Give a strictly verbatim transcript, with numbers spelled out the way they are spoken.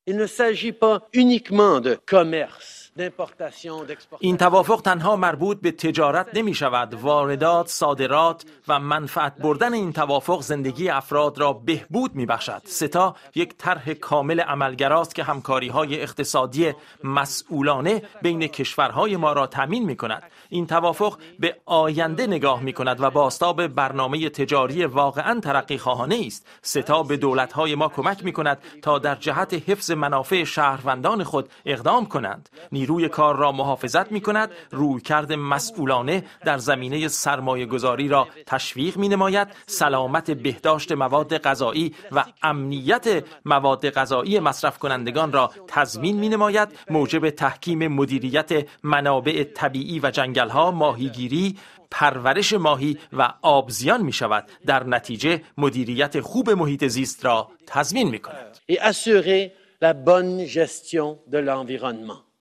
Il ne s'agit pas uniquement de commerce. این توافق تنها مربوط به تجارت نمی شود. واردات، صادرات و منفعت بردن این توافق زندگی افراد را بهبود می بخشد. ستا یک طرح کامل عملگراست که همکاری های اقتصادی مسئولانه بین کشورهای ما را تامین می کند. این توافق به آینده نگاه می کند و بازتاب برنامه تجاری واقعاً ترقی خواهانه است. ستا به دولت‌های ما کمک می کند تا در جهت حفظ منافع شهروندان خود اقدام کنند. نیروی کار را محافظت می کند، رویکرد مسئولانه در زمینه سرمایه گذاری را تشویق می نماید، سلامت بهداشت مواد غذایی و امنیت مواد غذایی مصرف کنندگان را تضمین می نماید، موجب تحکیم مدیریت منابع طبیعی و جنگل‌ها، ماهیگیری، پرورش ماهی و آبزیان می شود. در نتیجه مدیریت خوب محیط زیست را تضمین می کند. Et assurer la bonne gestion de l'environnement.